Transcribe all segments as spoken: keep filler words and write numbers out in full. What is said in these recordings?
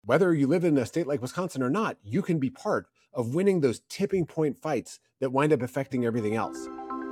whether you live in a state like Wisconsin or not, you can be part of winning those tipping point fights that wind up affecting everything else.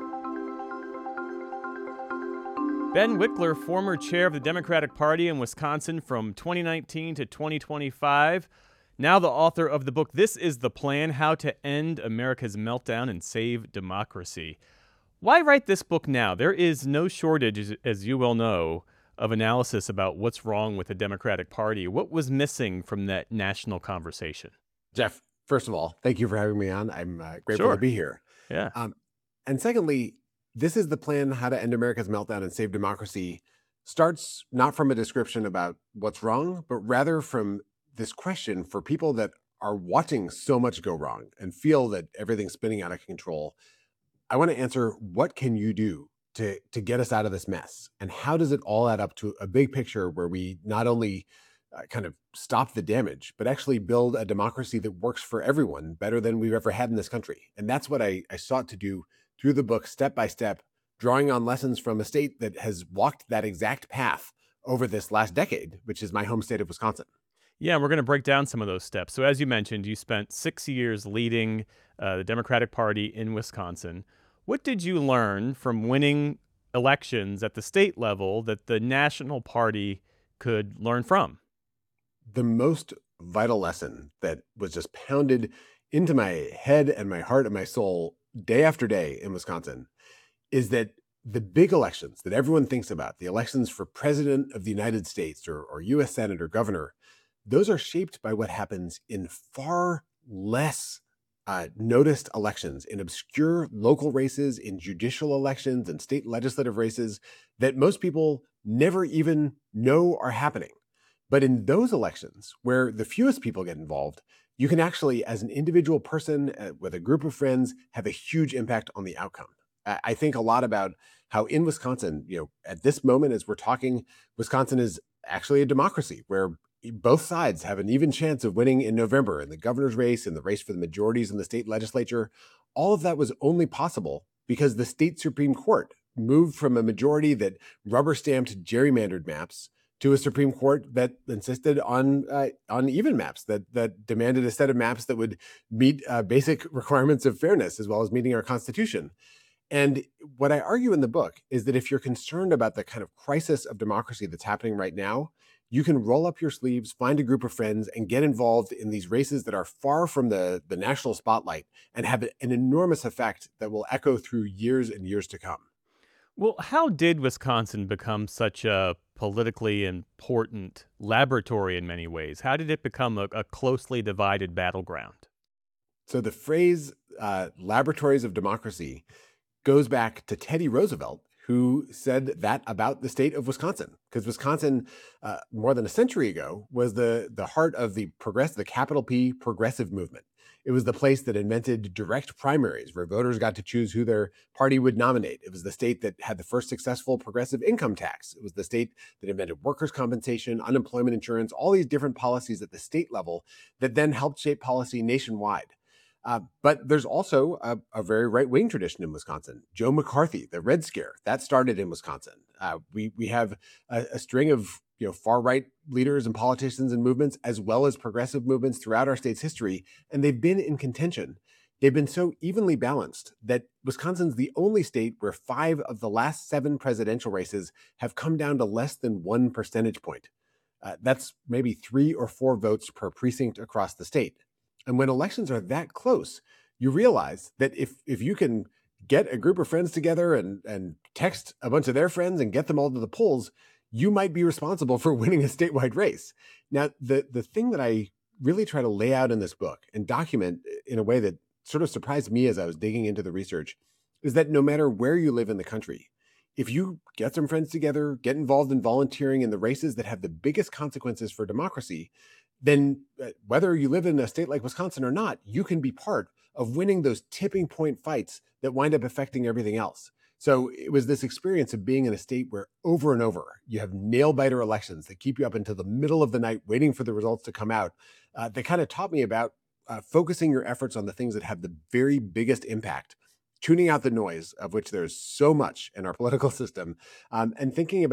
Ben Wickler, former chair of the Democratic Party in Wisconsin from twenty nineteen to twenty twenty-five, now the author of the book, This is the Plan: How to End America's Meltdown and Save Democracy. Why write this book now? There is no shortage, as- as you well know, of analysis about what's wrong with the Democratic Party. What was missing from that national conversation? Jeff, first of all, thank you for having me on. I'm uh, grateful to Sure. be here. Yeah. Um, and secondly, this is the plan: how to end America's meltdown and save democracy starts not from a description about what's wrong, but rather from this question for people that are watching so much go wrong and feel that everything's spinning out of control. I want to answer, what can you do to to get us out of this mess? And how does it all add up to a big picture where we not only uh, kind of stop the damage, but actually build a democracy that works for everyone better than we've ever had in this country? And that's what I, I sought to do through the book, step by step, drawing on lessons from a state that has walked that exact path over this last decade, which is my home state of Wisconsin. Yeah, we're going to break down some of those steps. So, as you mentioned, you spent six years leading uh, the Democratic Party in Wisconsin. What did you learn from winning elections at the state level that the national party could learn from? The most vital lesson that was just pounded into my head and my heart and my soul day after day in Wisconsin is that the big elections that everyone thinks about, the elections for president of the United States or, or U S Senate or governor, those are shaped by what happens in far less uh, noticed elections, in obscure local races, in judicial elections and state legislative races that most people never even know are happening. But in those elections where the fewest people get involved, you can actually, as an individual person uh, with a group of friends, have a huge impact on the outcome. I I think a lot about how in Wisconsin, you know, at this moment as we're talking, Wisconsin is actually a democracy where both sides have an even chance of winning in November in the governor's race and the race for the majorities in the state legislature. All of that was only possible because the state Supreme Court moved from a majority that rubber stamped gerrymandered maps to a Supreme Court that insisted on uh, on even maps, that that demanded a set of maps that would meet uh, basic requirements of fairness as well as meeting our Constitution. And what I argue in the book is that if you're concerned about the kind of crisis of democracy that's happening right now, you can roll up your sleeves, find a group of friends, and get involved in these races that are far from the, the national spotlight and have an enormous effect that will echo through years and years to come. Well, how did Wisconsin become such a politically important laboratory in many ways? How did it become a, a closely divided battleground? So the phrase uh, laboratories of democracy goes back to Teddy Roosevelt, who said that about the state of Wisconsin, because Wisconsin, uh, more than a century ago, was the the heart of the progress, the capital P progressive movement. It was the place that invented direct primaries, where voters got to choose who their party would nominate. It was the state that had the first successful progressive income tax. It was the state that invented workers' compensation, unemployment insurance, all these different policies at the state level that then helped shape policy nationwide. Uh, but there's also a, a very right wing tradition in Wisconsin. Joe McCarthy, the Red Scare, that started in Wisconsin. Uh, we we have a, a string of you know far right leaders and politicians and movements, as well as progressive movements throughout our state's history, and they've been in contention. They've been so evenly balanced that Wisconsin's the only state where five of the last seven presidential races have come down to less than one percentage point. Uh, that's maybe three or four votes per precinct across the state. And when elections are that close, you realize that if if you can get a group of friends together and and text a bunch of their friends and get them all to the polls, you might be responsible for winning a statewide race. Now, the the thing that I really try to lay out in this book and document in a way that sort of surprised me as I was digging into the research is that no matter where you live in the country, if you get some friends together, get involved in volunteering in the races that have the biggest consequences for democracy, then uh, whether you live in a state like Wisconsin or not, you can be part of winning those tipping point fights that wind up affecting everything else. So it was this experience of being in a state where over and over you have nail biter elections that keep you up until the middle of the night waiting for the results to come out. Uh, that kind of taught me about uh, focusing your efforts on the things that have the very biggest impact, tuning out the noise, of which there's so much in our political system, um, and thinking about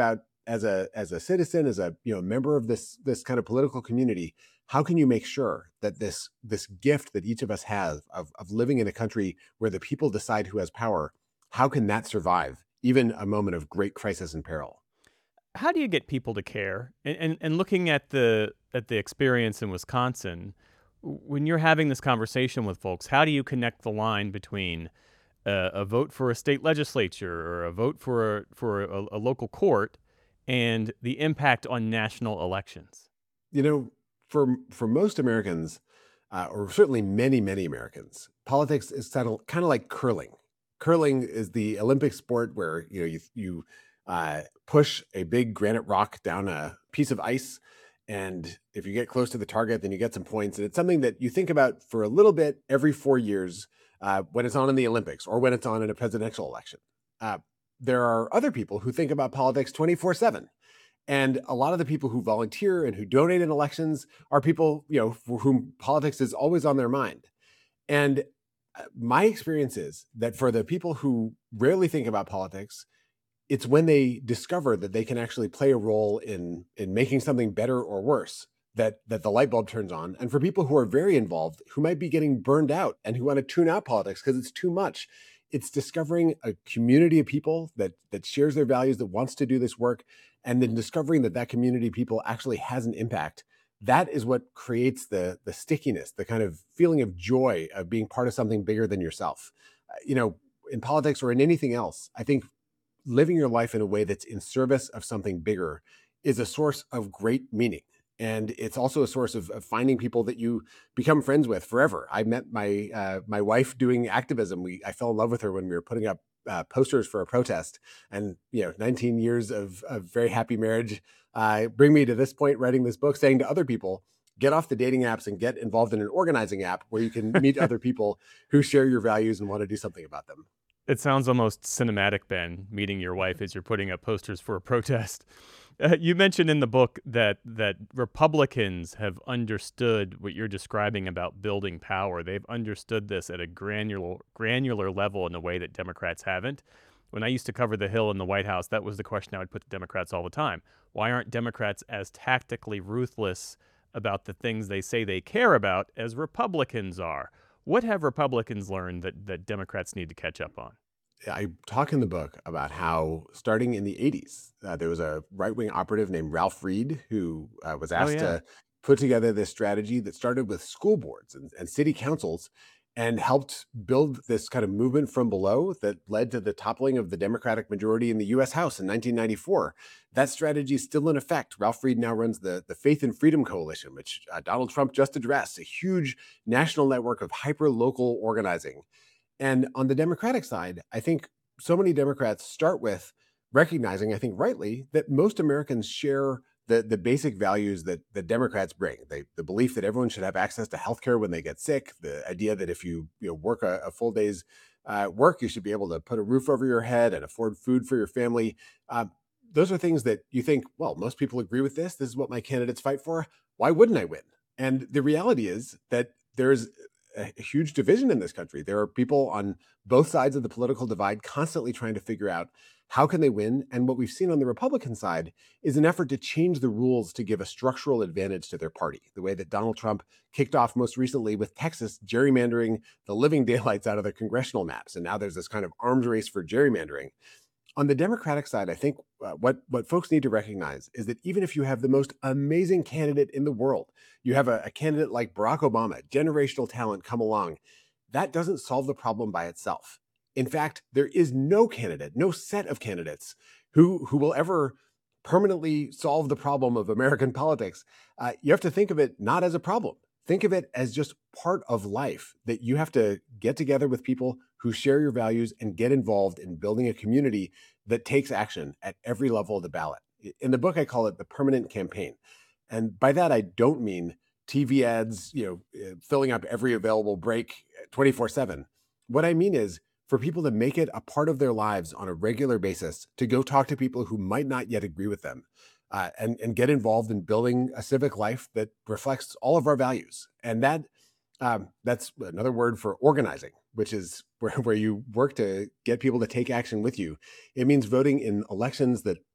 as a as a citizen, as a you know member of this this kind of political community, how can you make sure that this this gift that each of us has of of living in a country where the people decide who has power, how can that survive even a moment of great crisis and peril? How do you get people to care? And and, and looking at the at the experience in Wisconsin, w- when you're having this conversation with folks, how do you connect the line between uh, a vote for a state legislature or a vote for a, for a, a local court and the impact on national elections? You know, for for most Americans, uh, or certainly many many Americans, politics is kind of kind of like curling. Curling is the Olympic sport where you know you you uh, push a big granite rock down a piece of ice, and if you get close to the target, then you get some points. And it's something that you think about for a little bit every four years uh, when it's on in the Olympics or when it's on in a presidential election. Uh, there are other people who think about politics twenty four seven, and a lot of the people who volunteer and who donate in elections are people, you know, for whom politics is always on their mind. And uh, my experience is that for the people who rarely think about politics, it's when they discover that they can actually play a role in in making something better or worse that that the light bulb turns on. And for people who are very involved, who might be getting burned out and who want to tune out politics because it's too much, it's discovering a community of people that that shares their values, that wants to do this work, and then discovering that that community of people actually has an impact. That is what creates the the stickiness, the kind of feeling of joy of being part of something bigger than yourself. Uh, you know, in politics or in anything else, I think living your life in a way that's in service of something bigger is a source of great meaning. And it's also a source of, of finding people that you become friends with forever. I met my uh, my wife doing activism. We I fell in love with her when we were putting up uh, posters for a protest, and you know, nineteen years of, of very happy marriage uh, bring me to this point, writing this book, saying to other people, get off the dating apps and get involved in an organizing app where you can meet other people who share your values and want to do something about them. It sounds almost cinematic, Ben, meeting your wife as you're putting up posters for a protest. Uh, you mentioned in the book that that Republicans have understood what you're describing about building power. They've understood this at a granular granular level in a way that Democrats haven't. When I used to cover the Hill in the White House, that was the question I would put to Democrats all the time. Why aren't Democrats as tactically ruthless about the things they say they care about as Republicans are? What have Republicans learned that, that Democrats need to catch up on? I talk in the book about how starting in the eighties, uh, there was a right wing operative named Ralph Reed who uh, was Oh, asked yeah. to put together this strategy that started with school boards and, and city councils and helped build this kind of movement from below that led to the toppling of the Democratic majority in the U S. House in nineteen ninety-four. That strategy is still in effect. Ralph Reed now runs the, the Faith and Freedom Coalition, which uh, Donald Trump just addressed, a huge national network of hyper local organizing. And on the Democratic side, I think so many Democrats start with recognizing, I think rightly, that most Americans share the, the basic values that the Democrats bring. They, the belief that everyone should have access to healthcare when they get sick, the idea that if you, you know, work a, a full day's uh, work, you should be able to put a roof over your head and afford food for your family. Uh, those are things that you think, well, most people agree with this. This is what my candidates fight for. Why wouldn't I win? And the reality is that there's a huge division in this country. There are people on both sides of the political divide constantly trying to figure out how can they win. And what we've seen on the Republican side is an effort to change the rules to give a structural advantage to their party, the way that Donald Trump kicked off most recently with Texas gerrymandering the living daylights out of the congressional maps. And now there's this kind of arms race for gerrymandering. On the Democratic side, I think uh, what what folks need to recognize is that even if you have the most amazing candidate in the world, you have a, a candidate like Barack Obama, generational talent come along, that doesn't solve the problem by itself. In fact, there is no candidate, no set of candidates who who will ever permanently solve the problem of American politics. Uh, you have to think of it not as a problem. Think of it as just part of life that you have to get together with people who share your values and get involved in building a community that takes action at every level of the ballot. In the book, I call it the permanent campaign. And by that, I don't mean T V ads, you know, uh, filling up every available break twenty-four seven. What I mean is for people to make it a part of their lives on a regular basis, to go talk to people who might not yet agree with them, uh, and, and get involved in building a civic life that reflects all of our values. And that um, that's another word for organizing, which is where, where you work to get people to take action with you. It means voting in elections that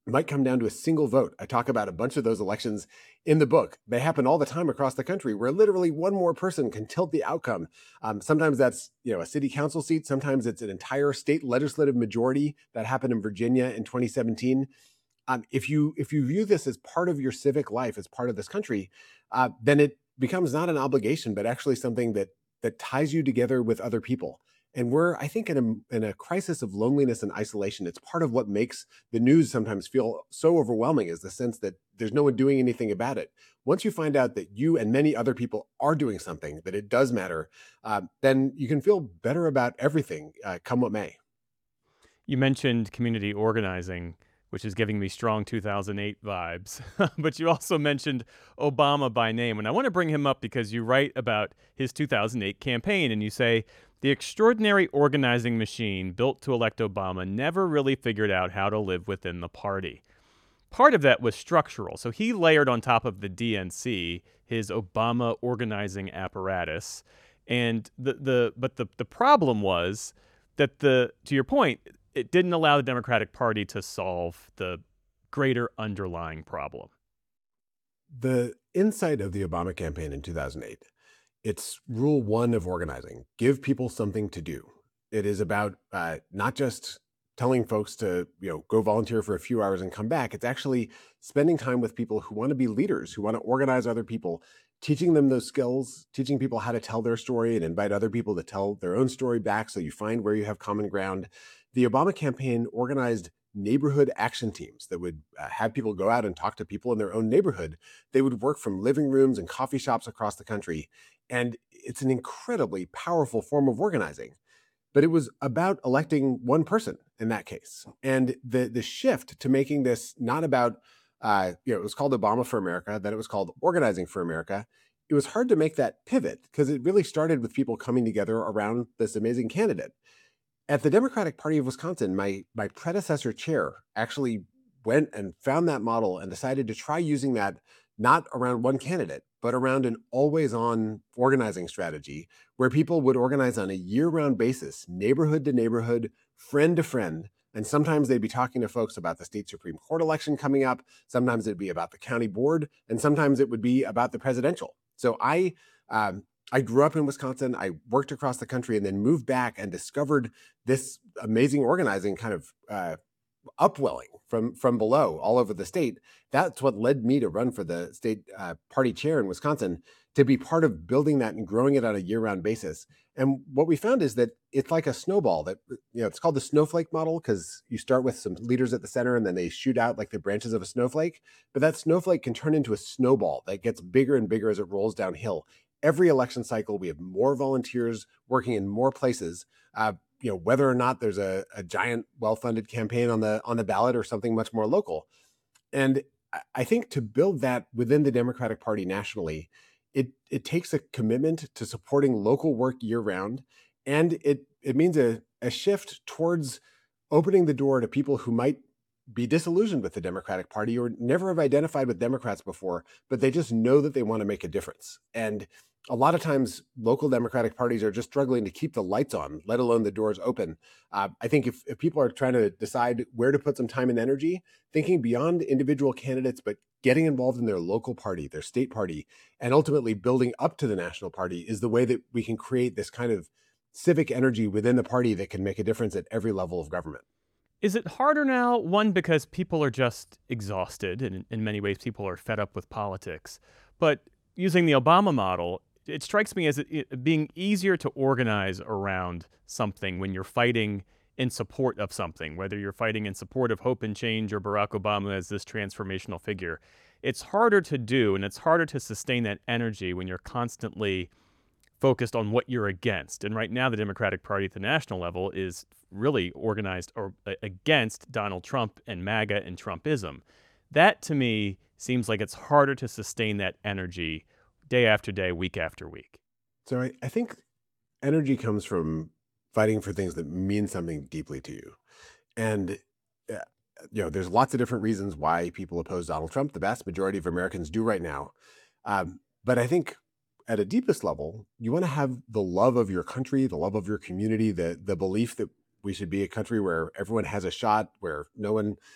might come down to a single vote. I talk about a bunch of those elections in the book. They happen all the time across the country where literally one more person can tilt the outcome. Um, sometimes that's, you know, a city council seat. Sometimes it's an entire state legislative majority. That happened in Virginia in twenty seventeen. Um, if you if you view this as part of your civic life, as part of this country, uh, then it becomes not an obligation, but actually something that that ties you together with other people. And we're, I think, in a in a crisis of loneliness and isolation. It's part of what makes the news sometimes feel so overwhelming, is the sense that there's no one doing anything about it. Once you find out that you and many other people are doing something, that it does matter, uh, then you can feel better about everything, uh, come what may. You mentioned community organizing, which is giving me strong two thousand eight vibes. But you also mentioned Obama by name. And I want to bring him up because you write about his two thousand eight campaign and you say, the extraordinary organizing machine built to elect Obama never really figured out how to live within the party. Part of that was structural. So he layered on top of the D N C his Obama organizing apparatus. And the, the but the, the problem was that the to your point, it didn't allow the Democratic Party to solve the greater underlying problem. The insight of the Obama campaign in two thousand eight, it's rule one of organizing: give people something to do. It is about uh, not just telling folks to, you know, go volunteer for a few hours and come back. It's actually spending time with people who want to be leaders, who want to organize other people, teaching them those skills, teaching people how to tell their story and invite other people to tell their own story back, so you find where you have common ground. The Obama campaign organized neighborhood action teams that would uh, have people go out and talk to people in their own neighborhood. They would work from living rooms and coffee shops across the country. And it's an incredibly powerful form of organizing. But it was about electing one person in that case. And the the shift to making this not about, uh, you know, it was called Obama for America, then it was called Organizing for America. It was hard to make that pivot because it really started with people coming together around this amazing candidate. At the Democratic Party of Wisconsin, my my predecessor chair actually went and found that model and decided to try using that not around one candidate, but around an always on organizing strategy where people would organize on a year round basis, neighborhood to neighborhood, friend to friend. And sometimes they'd be talking to folks about the state Supreme Court election coming up. Sometimes it'd be about the county board, and sometimes it would be about the presidential. So I, um, I grew up in Wisconsin. I worked across the country and then moved back and discovered this amazing organizing kind of uh, upwelling from from below all over the state. That's what led me to run for the state uh, party chair in Wisconsin, to be part of building that and growing it on a year-round basis. And what we found is that it's like a snowball. That, you know, it's called the snowflake model because you start with some leaders at the center and then they shoot out like the branches of a snowflake. But that snowflake can turn into a snowball that gets bigger and bigger as it rolls downhill. Every election cycle, we have more volunteers working in more places. Uh, you know, whether or not there's a, a giant well-funded campaign on the on the ballot or something much more local. And I I think to build that within the Democratic Party nationally, it it takes a commitment to supporting local work year round, and it it means a, a shift towards opening the door to people who might be disillusioned with the Democratic Party or never have identified with Democrats before, but they just know that they want to make a difference. And a lot of times, local Democratic parties are just struggling to keep the lights on, let alone the doors open. Uh, I think if, if people are trying to decide where to put some time and energy, thinking beyond individual candidates, but getting involved in their local party, their state party, and ultimately building up to the national party is the way that we can create this kind of civic energy within the party that can make a difference at every level of government. Is it harder now? One, because people are just exhausted, and in many ways, people are fed up with politics. But using the Obama model, it strikes me as it, it being easier to organize around something when you're fighting in support of something, whether you're fighting in support of hope and change or Barack Obama as this transformational figure. It's harder to do, and it's harder to sustain that energy when you're constantly focused on what you're against. And right now, the Democratic Party at the national level is really organized or uh, against Donald Trump and MAGA and Trumpism. That, to me, seems like it's harder to sustain that energy day after day, week after week. So I, I think energy comes from fighting for things that mean something deeply to you. And, uh, you know, there's lots of different reasons why people oppose Donald Trump. The vast majority of Americans do right now. Um, but I think at a deepest level, you want to have the love of your country, the love of your community, the the belief that we should be a country where everyone has a shot, where no one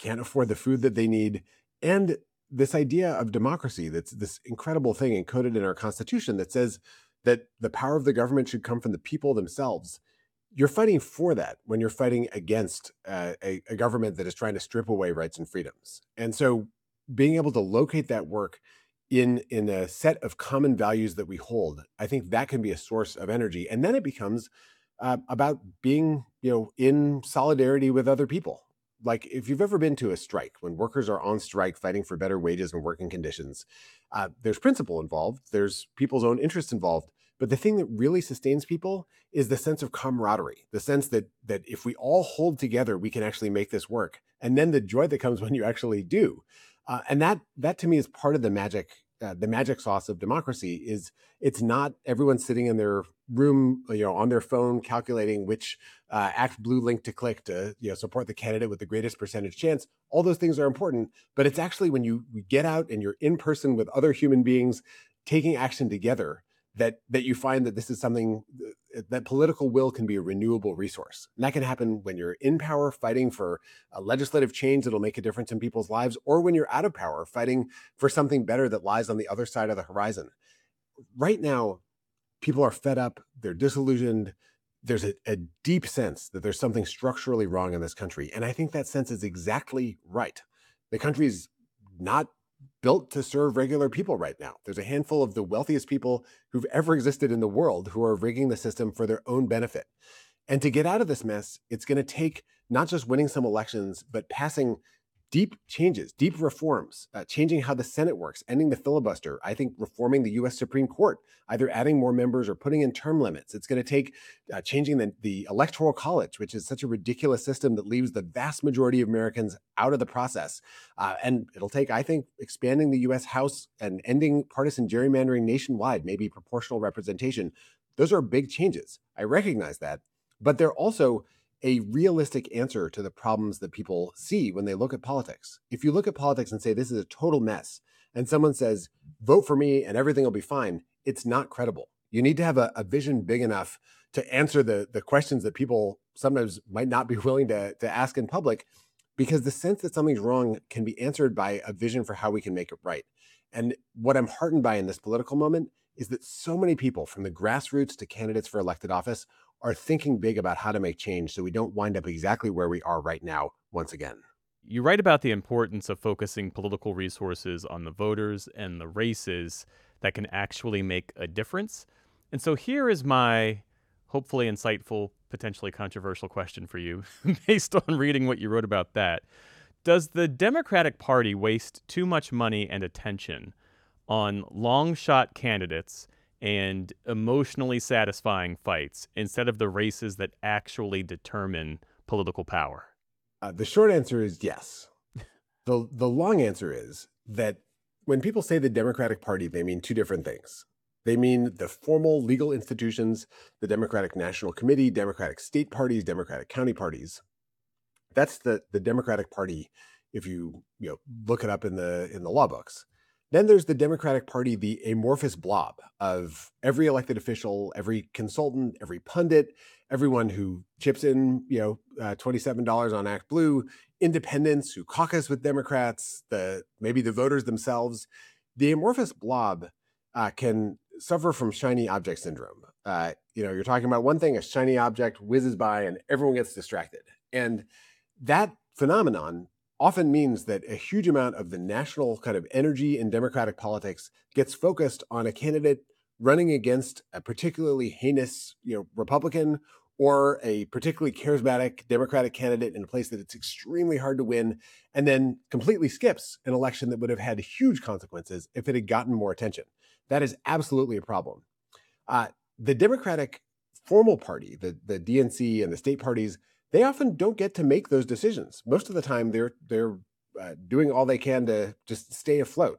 can't afford the food that they need. And this idea of democracy, that's this incredible thing encoded in our Constitution that says that the power of the government should come from the people themselves. You're fighting for that when you're fighting against uh, a, a government that is trying to strip away rights and freedoms. And so being able to locate that work in in a set of common values that we hold, I think that can be a source of energy. And then it becomes uh, about being, you know, in solidarity with other people. Like if you've ever been to a strike, when workers are on strike fighting for better wages and working conditions, uh, there's principle involved, there's people's own interests involved. But the thing that really sustains people is the sense of camaraderie, the sense that that if we all hold together, we can actually make this work. And then the joy that comes when you actually do. Uh, and that that to me is part of the magic, uh, the magic sauce of democracy. Is it's not everyone sitting in their room, you know, on their phone calculating which uh, Act Blue link to click to, you know, support the candidate with the greatest percentage chance. All those things are important, but it's actually when you we get out and you're in person with other human beings taking action together that that you find that this is something that political will can be a renewable resource. And that can happen when you're in power fighting for a legislative change that'll make a difference in people's lives, or when you're out of power fighting for something better that lies on the other side of the horizon. Right now, people are fed up, they're disillusioned. There's a, a deep sense that there's something structurally wrong in this country. And I think that sense is exactly right. The country is not built to serve regular people right now. There's a handful of the wealthiest people who've ever existed in the world who are rigging the system for their own benefit. And to get out of this mess, it's going to take not just winning some elections, but passing deep changes, deep reforms, uh, changing how the Senate works, ending the filibuster. I think reforming the U S Supreme Court, either adding more members or putting in term limits. It's going to take uh, changing the, the Electoral College, which is such a ridiculous system that leaves the vast majority of Americans out of the process. Uh, and it'll take, I think, expanding the U S House and ending partisan gerrymandering nationwide, maybe proportional representation. Those are big changes. I recognize that. But they're also a realistic answer to the problems that people see when they look at politics. If you look at politics and say, this is a total mess, and someone says, vote for me and everything will be fine, it's not credible. You need to have a, a vision big enough to answer the, the questions that people sometimes might not be willing to, to ask in public, because the sense that something's wrong can be answered by a vision for how we can make it right. And what I'm heartened by in this political moment is that so many people, from the grassroots to candidates for elected office, are thinking big about how to make change so we don't wind up exactly where we are right now once again. You write about the importance of focusing political resources on the voters and the races that can actually make a difference. And so here is my hopefully insightful, potentially controversial question for you, based on reading what you wrote about that. Does the Democratic Party waste too much money and attention on long shot candidates and emotionally satisfying fights instead of the races that actually determine political power? Uh, the short answer is yes. The, the long answer is that when people say the Democratic Party, they mean two different things. They mean the formal legal institutions, the Democratic National Committee, Democratic state parties, Democratic county parties. That's the, the Democratic Party if you, you know, look it up in the in the law books. Then there's the Democratic Party, the amorphous blob of every elected official, every consultant, every pundit, everyone who chips in, you know, uh, twenty-seven dollars on Act Blue, independents who caucus with Democrats, the maybe the voters themselves. The amorphous blob uh, can suffer from shiny object syndrome. Uh, you know, you're talking about one thing, a shiny object whizzes by and everyone gets distracted. And that phenomenon often means that a huge amount of the national kind of energy in Democratic politics gets focused on a candidate running against a particularly heinous, you know, Republican, or a particularly charismatic Democratic candidate in a place that it's extremely hard to win, and then completely skips an election that would have had huge consequences if it had gotten more attention. That is absolutely a problem. Uh, the Democratic formal party, the, the D N C and the state parties, they often don't get to make those decisions. Most of the time, they're they're uh, doing all they can to just stay afloat.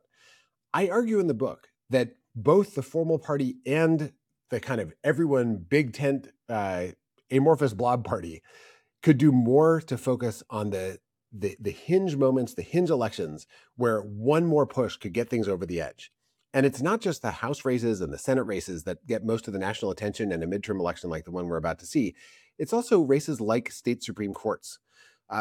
I argue in the book that both the formal party and the kind of everyone big tent uh, amorphous blob party could do more to focus on the, the the hinge moments, the hinge elections, where one more push could get things over the edge. And it's not just the House races and the Senate races that get most of the national attention in a midterm election like the one we're about to see. It's also races like state Supreme Courts. Uh,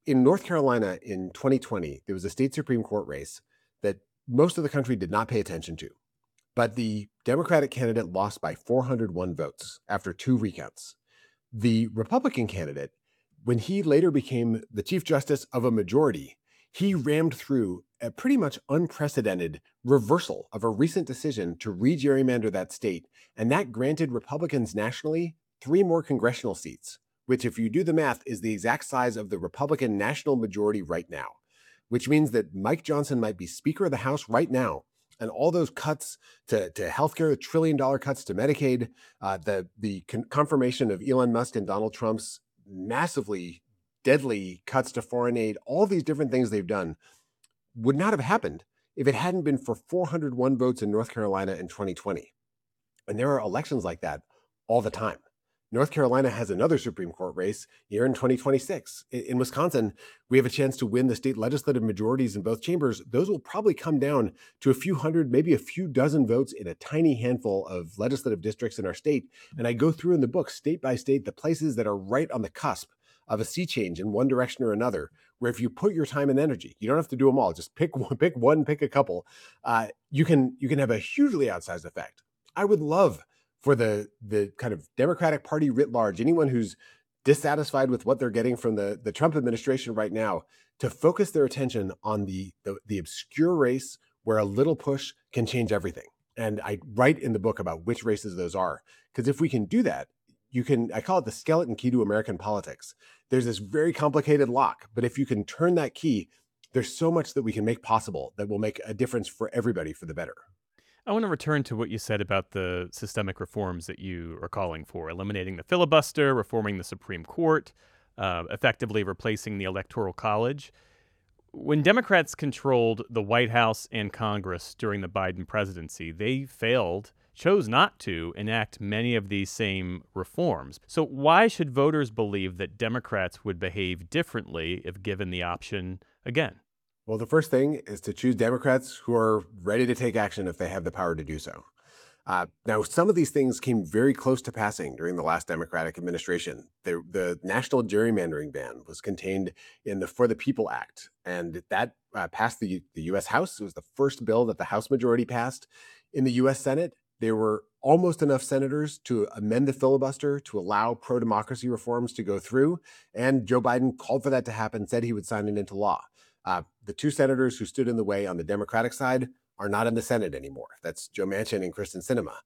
in North Carolina in twenty twenty, there was a state Supreme Court race that most of the country did not pay attention to. But the Democratic candidate lost by four hundred one votes after two recounts. The Republican candidate, when he later became the Chief Justice of a majority, he rammed through a pretty much unprecedented reversal of a recent decision to re-gerrymander that state, and that granted Republicans nationally three more congressional seats, which, if you do the math, is the exact size of the Republican national majority right now, which means that Mike Johnson might be Speaker of the House right now. And all those cuts to, to healthcare, the trillion dollar cuts to Medicaid, uh, the, the con- confirmation of Elon Musk and Donald Trump's massively deadly cuts to foreign aid, all these different things they've done would not have happened if it hadn't been for four hundred one votes in North Carolina in twenty twenty. And there are elections like that all the time. North Carolina has another Supreme Court race here in twenty twenty-six. In Wisconsin, we have a chance to win the state legislative majorities in both chambers. Those will probably come down to a few hundred, maybe a few dozen votes in a tiny handful of legislative districts in our state. And I go through in the book, state by state, the places that are right on the cusp of a sea change in one direction or another, where if you put your time and energy, you don't have to do them all, just pick one, pick one, pick a couple, uh, you can you can have a hugely outsized effect. I would love for the the kind of Democratic Party writ large, anyone who's dissatisfied with what they're getting from the, the Trump administration right now, to focus their attention on the, the, the obscure race where a little push can change everything. And I write in the book about which races those are, because if we can do that, you can, I call it the skeleton key to American politics. There's this very complicated lock, but if you can turn that key, there's so much that we can make possible that will make a difference for everybody for the better. I want to return to what you said about the systemic reforms that you are calling for, eliminating the filibuster, reforming the Supreme Court, uh, effectively replacing the Electoral College. When Democrats controlled the White House and Congress during the Biden presidency, they failed, chose not to enact many of these same reforms. So why should voters believe that Democrats would behave differently if given the option again? Well, the first thing is to choose Democrats who are ready to take action if they have the power to do so. Uh, now, some of these things came very close to passing during the last Democratic administration. The, the national gerrymandering ban was contained in the For the People Act, and that uh, passed the, the U S House. It was the first bill that the House majority passed. In the U S Senate, there were almost enough senators to amend the filibuster to allow pro-democracy reforms to go through, and Joe Biden called for that to happen, said he would sign it into law. Uh, the two senators who stood in the way on the Democratic side are not in the Senate anymore. That's Joe Manchin and Kristen Sinema.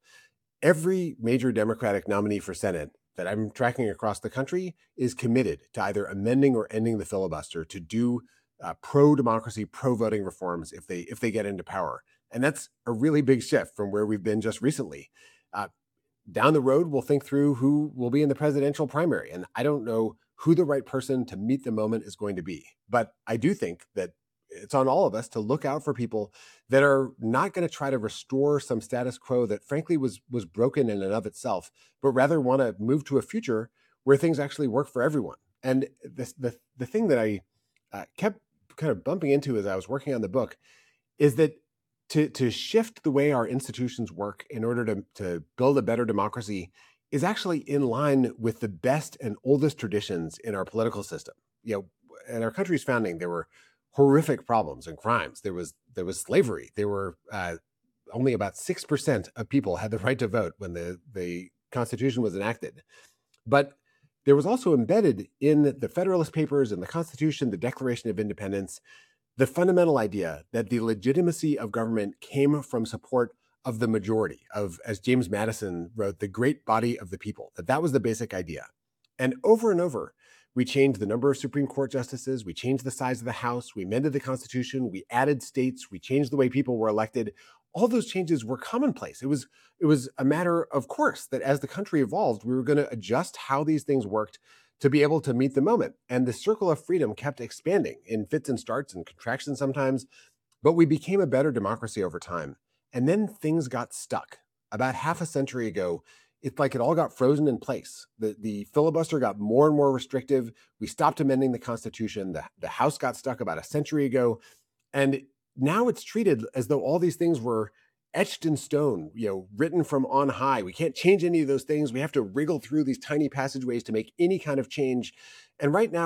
Every major Democratic nominee for Senate that I'm tracking across the country is committed to either amending or ending the filibuster to do uh, pro-democracy, pro-voting reforms if they if they get into power. And that's a really big shift from where we've been just recently. Uh, down the road, we'll think through who will be in the presidential primary. And I don't know who the right person to meet the moment is going to be. But I do think that it's on all of us to look out for people that are not going to try to restore some status quo that frankly was was broken in and of itself, but rather want to move to a future where things actually work for everyone. And the, the, the thing that I uh, kept kind of bumping into as I was working on the book is that to, to shift the way our institutions work in order to, to build a better democracy is actually in line with the best and oldest traditions in our political system. You know, at our country's founding, there were horrific problems and crimes. There was there was slavery. There were uh, only about six percent of people had the right to vote when the, the Constitution was enacted. But there was also embedded in the Federalist Papers and the Constitution, the Declaration of Independence, the fundamental idea that the legitimacy of government came from support of the majority, of, as James Madison wrote, the great body of the people, that that was the basic idea. And over and over, we changed the number of Supreme Court justices, we changed the size of the House, we amended the Constitution, we added states, we changed the way people were elected. All those changes were commonplace. It was, it was a matter of course that as the country evolved, we were going to adjust how these things worked to be able to meet the moment. And the circle of freedom kept expanding in fits and starts and contractions sometimes, but we became a better democracy over time. And then things got stuck. About half a century ago, it's like it all got frozen in place. The, the filibuster got more and more restrictive. We stopped amending the Constitution. The, the House got stuck about a century ago. And now it's treated as though all these things were etched in stone, you know, written from on high. We can't change any of those things. We have to wriggle through these tiny passageways to make any kind of change. And right now,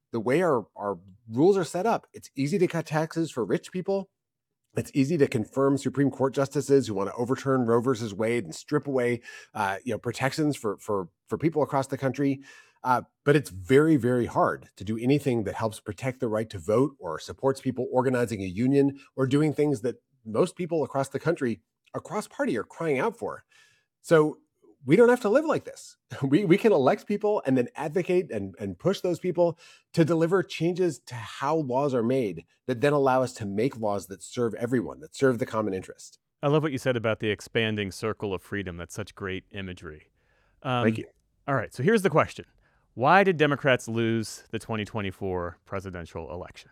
the way our, our rules are set up, it's easy to cut taxes for rich people. It's easy to confirm Supreme Court justices who want to overturn Roe versus Wade and strip away, uh, you know, protections for for for people across the country. Uh, but it's very, very hard to do anything that helps protect the right to vote or supports people organizing a union or doing things that most people across the country, across party, are crying out for. So we don't have to live like this. We we can elect people and then advocate and, and push those people to deliver changes to how laws are made that then allow us to make laws that serve everyone, that serve the common interest. I love what you said about the expanding circle of freedom. That's such great imagery. Thank Um, you. all right, so here's the question. Why did Democrats lose the twenty twenty-four presidential election?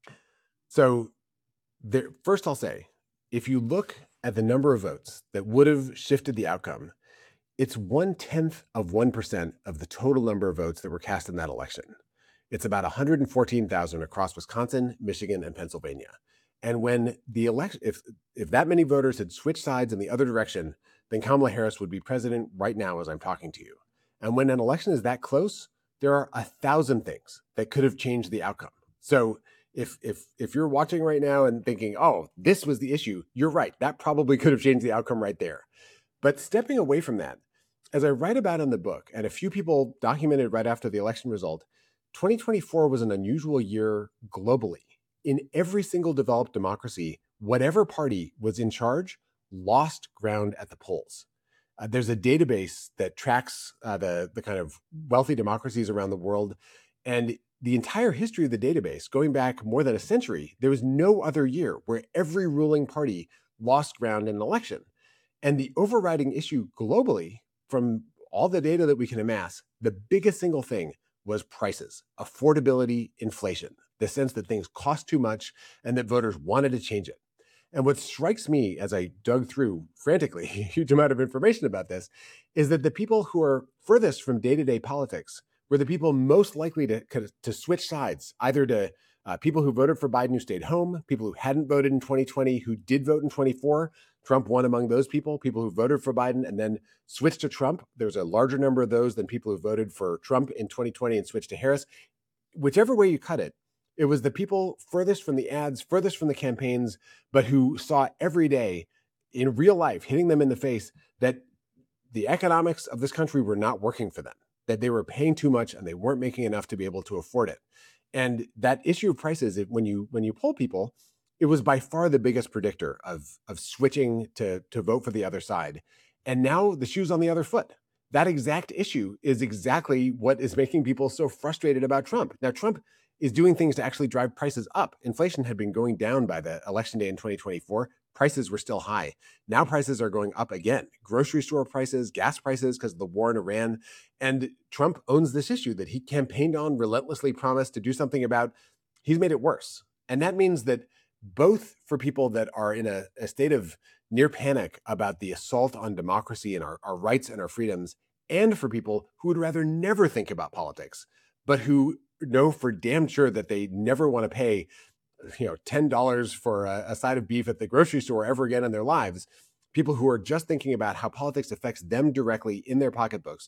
So there, first I'll say, if you look at the number of votes that would have shifted the outcome, it's one tenth of one percent of the total number of votes that were cast in that election. It's about one hundred fourteen thousand across Wisconsin, Michigan, and Pennsylvania. And when the election, if if that many voters had switched sides in the other direction, then Kamala Harris would be president right now as I'm talking to you. And when an election is that close, there are a thousand things that could have changed the outcome. So if if if you're watching right now and thinking, oh, this was the issue, you're right. That probably could have changed the outcome right there. But stepping away from that, as I write about in the book, and a few people documented right after the election result, twenty twenty-four was an unusual year globally. In every single developed democracy, whatever party was in charge lost ground at the polls. Uh, there's a database that tracks uh, the, the kind of wealthy democracies around the world. And the entire history of the database, going back more than a century, there was no other year where every ruling party lost ground in an election. And the overriding issue globally, from all the data that we can amass, the biggest single thing was prices, affordability, inflation, the sense that things cost too much and that voters wanted to change it. And what strikes me as I dug through frantically a huge amount of information about this is that the people who are furthest from day-to-day politics were the people most likely to, to switch sides, either to uh, people who voted for Biden who stayed home, people who hadn't voted in twenty twenty, who did vote in twenty-four. Trump won among those people, people who voted for Biden and then switched to Trump. There's a larger number of those than people who voted for Trump in twenty twenty and switched to Harris. Whichever way you cut it, it was the people furthest from the ads, furthest from the campaigns, but who saw every day in real life, hitting them in the face, that the economics of this country were not working for them, that they were paying too much and they weren't making enough to be able to afford it. And that issue of prices, when you when you poll people, it was by far the biggest predictor of, of switching to, to vote for the other side. And now the shoe's on the other foot. That exact issue is exactly what is making people so frustrated about Trump. Now, Trump is doing things to actually drive prices up. Inflation had been going down by the election day in twenty twenty-four. Prices were still high. Now prices are going up again. Grocery store prices, gas prices because of the war in Iran. And Trump owns this issue that he campaigned on, relentlessly promised to do something about. He's made it worse. And that means that both for people that are in a, a state of near panic about the assault on democracy and our, our rights and our freedoms, and for people who would rather never think about politics, but who know for damn sure that they never want to pay, you know, ten dollars for a, a side of beef at the grocery store ever again in their lives, people who are just thinking about how politics affects them directly in their pocketbooks,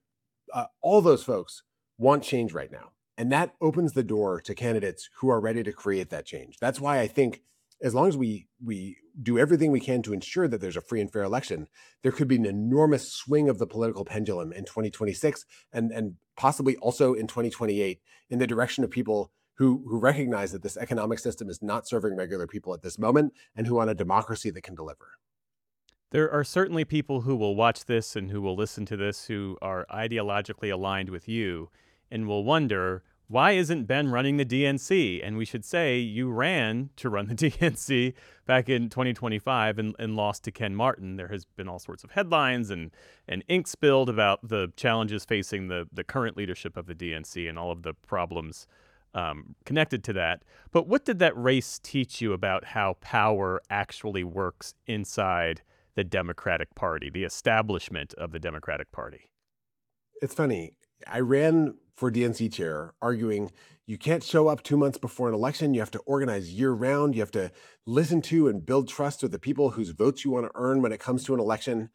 uh, all those folks want change right now. And that opens the door to candidates who are ready to create that change. That's why I think as long as we we do everything we can to ensure that there's a free and fair election, there could be an enormous swing of the political pendulum in twenty twenty-six and, and possibly also in twenty twenty-eight in the direction of people who, who recognize that this economic system is not serving regular people at this moment and who want a democracy that can deliver. There are certainly people who will watch this and who will listen to this who are ideologically aligned with you and will wonder, why isn't Ben running the D N C? And we should say you ran to run the D N C back in twenty twenty-five and, and lost to Ken Martin. There has been all sorts of headlines and, and ink spilled about the challenges facing the, the current leadership of the D N C and all of the problems um, connected to that. But what did that race teach you about how power actually works inside the Democratic Party, the establishment of the Democratic Party? It's funny. I ran for D N C chair, arguing you can't show up two months before an election. You have to organize year round. You have to listen to and build trust with the people whose votes you want to earn when it comes to an election.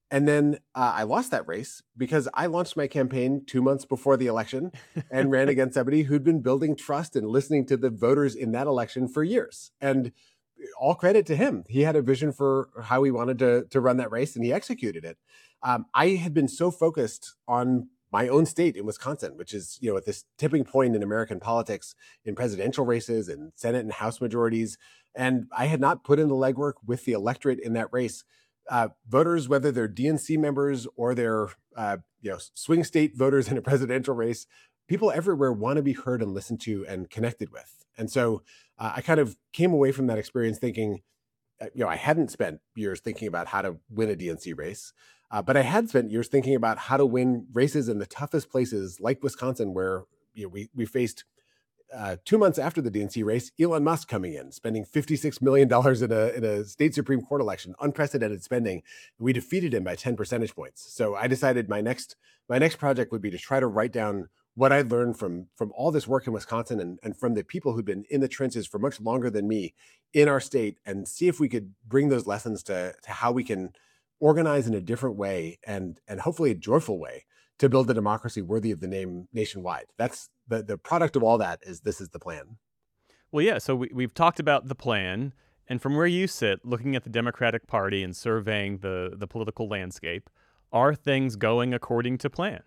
And then uh, I lost that race because I launched my campaign two months before the election and ran against somebody who'd been building trust and listening to the voters in that election for years. And all credit to him. He had a vision for how he wanted to, to run that race, and he executed it. Um, I had been so focused on my own state in Wisconsin, which is, you know, at this tipping point in American politics in presidential races and Senate and House majorities. And I had not put in the legwork with the electorate in that race. Uh, voters, whether they're D N C members or they're uh, you know, swing state voters in a presidential race, people everywhere want to be heard and listened to and connected with. And so uh, I kind of came away from that experience thinking, uh, you know, I hadn't spent years thinking about how to win a D N C race, uh, but I had spent years thinking about how to win races in the toughest places like Wisconsin, where you know, we we faced uh, two months after the D N C race, Elon Musk coming in, spending fifty-six million dollars in a, in a state Supreme Court election, unprecedented spending. We defeated him by ten percentage points. So I decided my next my next project would be to try to write down what I learned from from all this work in Wisconsin and, and from the people who'd been in the trenches for much longer than me in our state, and see if we could bring those lessons to, to how we can organize in a different way and and hopefully a joyful way to build a democracy worthy of the name nationwide. That's the, the product of all that is this is the plan. Well, yeah, so we, we've talked about the plan. And from where you sit, looking at the Democratic Party and surveying the, the political landscape, are things going according to plan?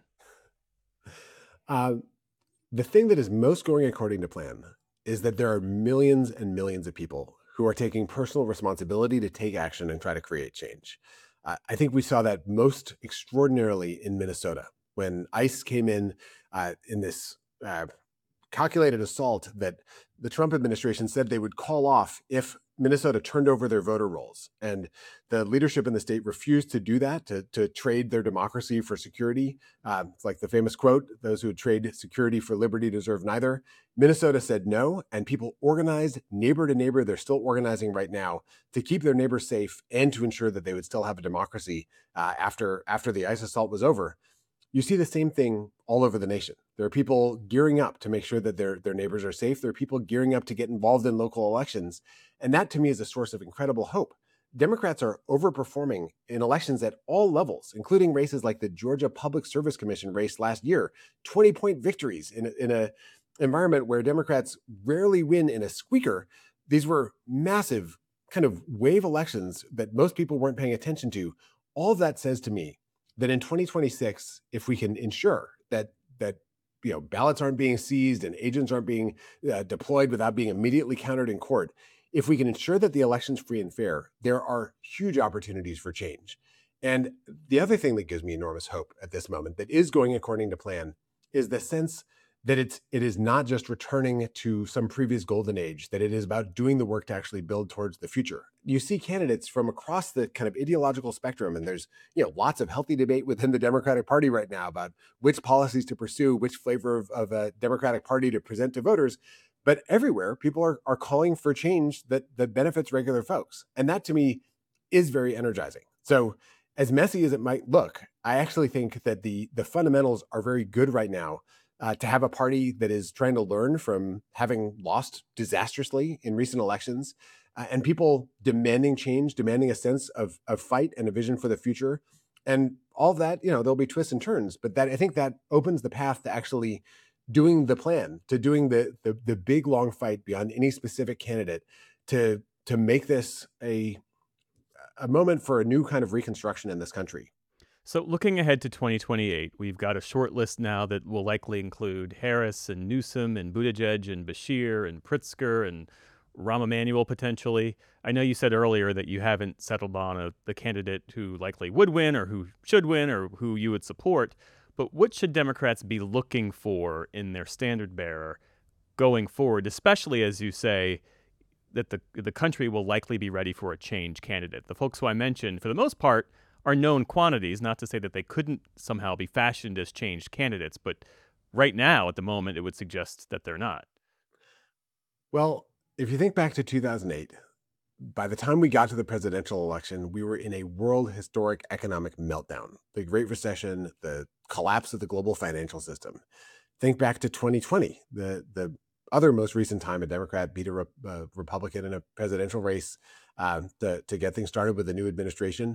Uh, the thing that is most going according to plan is that there are millions and millions of people who are taking personal responsibility to take action and try to create change. Uh, I think we saw that most extraordinarily in Minnesota when ICE came in uh, in this uh, calculated assault that the Trump administration said they would call off if Minnesota turned over their voter rolls. And the leadership in the state refused to do that, to, to trade their democracy for security. Uh, it's like the famous quote, those who would trade security for liberty deserve neither. Minnesota said no, and people organized neighbor to neighbor. They're still organizing right now to keep their neighbors safe and to ensure that they would still have a democracy uh, after, after the ICE assault was over. You see the same thing all over the nation. There are people gearing up to make sure that their, their neighbors are safe. There are people gearing up to get involved in local elections. And that to me is a source of incredible hope. Democrats are overperforming in elections at all levels, including races like the Georgia Public Service Commission race last year, twenty point victories in a, in a environment where Democrats rarely win in a squeaker. These were massive kind of wave elections that most people weren't paying attention to. All of that says to me that in twenty twenty-six, if we can ensure that that you know ballots aren't being seized and agents aren't being uh, deployed without being immediately countered in court, if we can ensure that the election's free and fair, there are huge opportunities for change. And the other thing that gives me enormous hope at this moment that is going according to plan is the sense that it's it is not just returning to some previous golden age, that it is about doing the work to actually build towards the future. You see candidates from across the kind of ideological spectrum, and there's you know lots of healthy debate within the Democratic Party right now about which policies to pursue, which flavor of, of a Democratic Party to present to voters. But everywhere, people are are calling for change that that benefits regular folks, and that to me is very energizing. So, as messy as it might look, I actually think that the the fundamentals are very good right now. Uh, to have a party that is trying to learn from having lost disastrously in recent elections, uh, and people demanding change, demanding a sense of, of fight and a vision for the future. And all of that, you know, there'll be twists and turns, but that I think that opens the path to actually doing the plan, to doing the the, the big long fight beyond any specific candidate, to to make this a a moment for a new kind of reconstruction in this country. So, looking ahead to twenty twenty-eight, we've got a short list now that will likely include Harris and Newsom and Buttigieg and Bashir and Pritzker and Rahm Emanuel potentially. I know you said earlier that you haven't settled on a, the candidate who likely would win or who should win or who you would support, but what should Democrats be looking for in their standard bearer going forward, especially as you say that the the country will likely be ready for a change candidate? The folks who I mentioned, for the most part, are known quantities, not to say that they couldn't somehow be fashioned as changed candidates, but right now, at the moment, it would suggest that they're not. Well, if you think back to two thousand eight, by the time we got to the presidential election, we were in a world historic economic meltdown, the Great Recession, the collapse of the global financial system. Think back to twenty twenty, the the other most recent time a Democrat beat a, Re- a Republican in a presidential race uh, to, to get things started with a new administration.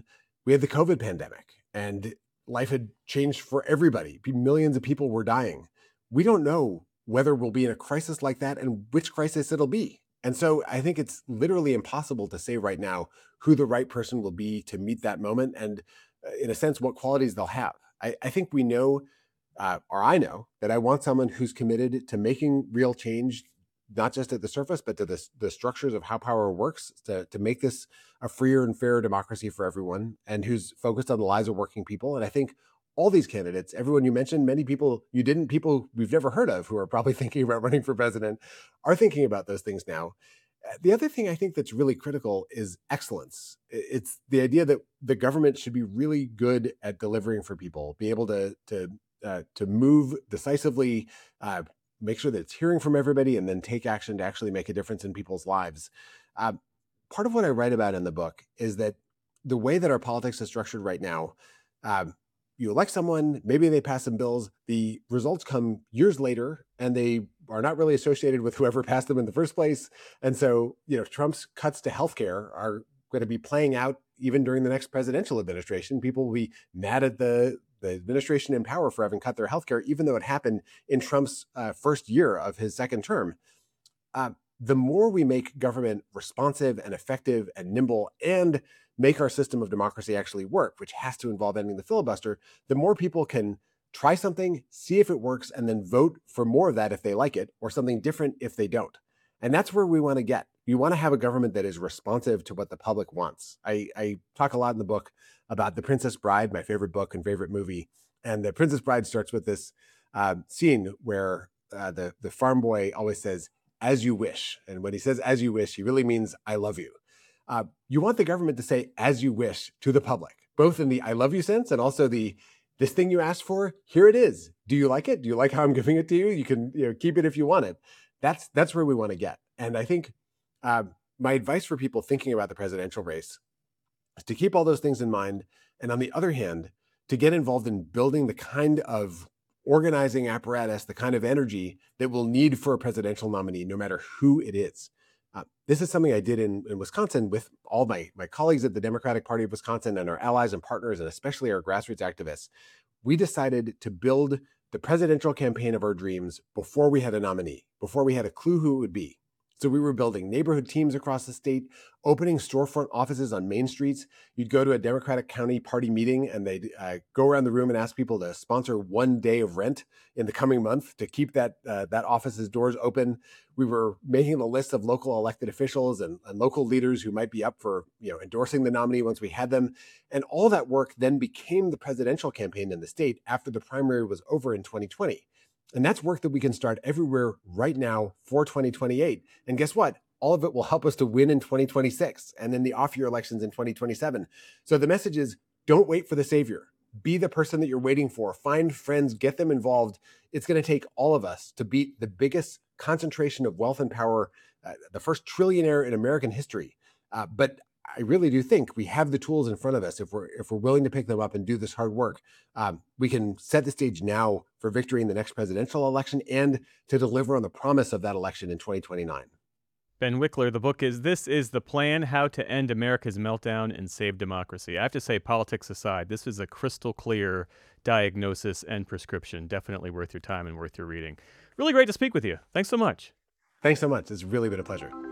we had the COVID pandemic and life had changed for everybody. Millions of people were dying. We don't know whether we'll be in a crisis like that and which crisis it'll be. And so I think it's literally impossible to say right now who the right person will be to meet that moment and, uh, in a sense, what qualities they'll have. I, I think we know, uh, or I know, that I want someone who's committed to making real change, not just at the surface, but to the, the structures of how power works, to, to make this a freer and fairer democracy for everyone, and who's focused on the lives of working people. And I think all these candidates, everyone you mentioned, many people you didn't, people we've never heard of who are probably thinking about running for president, are thinking about those things now. The other thing I think that's really critical is excellence. It's the idea that the government should be really good at delivering for people, be able to to uh, to move decisively, uh, make sure that it's hearing from everybody, and then take action to actually make a difference in people's lives. Uh, part of what I write about in the book is that the way that our politics is structured right now, um, you elect someone, maybe they pass some bills, the results come years later, and they are not really associated with whoever passed them in the first place. And so, you know, Trump's cuts to healthcare are going to be playing out even during the next presidential administration. People will be mad at the, the administration in power for having cut their healthcare, even though it happened in Trump's uh, first year of his second term. Uh, the more we make government responsive and effective and nimble and make our system of democracy actually work, which has to involve ending the filibuster, the more people can try something, see if it works, and then vote for more of that if they like it, or something different if they don't. And that's where we want to get. You want to have a government that is responsive to what the public wants. I, I talk a lot in the book about The Princess Bride, my favorite book and favorite movie. And The Princess Bride starts with this uh, scene where uh, the, the farm boy always says, "As you wish." And when he says "as you wish," he really means "I love you." Uh, you want the government to say "as you wish" to the public, both in the "I love you" sense and also the "this thing you asked for, here it is. Do you like it? Do you like how I'm giving it to you? You can, you know, keep it if you want it." That's that's where we want to get. And I think uh, my advice for people thinking about the presidential race is to keep all those things in mind. And on the other hand, to get involved in building the kind of organizing apparatus, the kind of energy that we'll need for a presidential nominee, no matter who it is. Uh, this is something I did in, in Wisconsin with all my, my colleagues at the Democratic Party of Wisconsin and our allies and partners, and especially our grassroots activists. We decided to build the presidential campaign of our dreams before we had a nominee, before we had a clue who it would be. So we were building neighborhood teams across the state, opening storefront offices on main streets. You'd go to a Democratic County Party meeting and they'd uh, go around the room and ask people to sponsor one day of rent in the coming month to keep that uh, that office's doors open. We were making the list of local elected officials and, and local leaders who might be up for, you know, endorsing the nominee once we had them. And all that work then became the presidential campaign in the state after the primary was over in twenty twenty. And that's work that we can start everywhere right now for twenty twenty-eight. And guess what? All of it will help us to win in twenty twenty-six and then the off-year elections in twenty twenty-seven. So the message is, don't wait for the savior. Be the person that you're waiting for. Find friends, get them involved. It's going to take all of us to beat the biggest concentration of wealth and power, uh, the first trillionaire in American history. Uh, but I really do think we have the tools in front of us. If we're if we're willing to pick them up and do this hard work, um, we can set the stage now for victory in the next presidential election and to deliver on the promise of that election in twenty twenty-nine. Ben Wikler, the book is This is the Plan, How to End America's Meltdown and Save Democracy. I have to say, politics aside, this is a crystal clear diagnosis and prescription. Definitely worth your time and worth your reading. Really great to speak with you. Thanks so much. Thanks so much. It's really been a pleasure.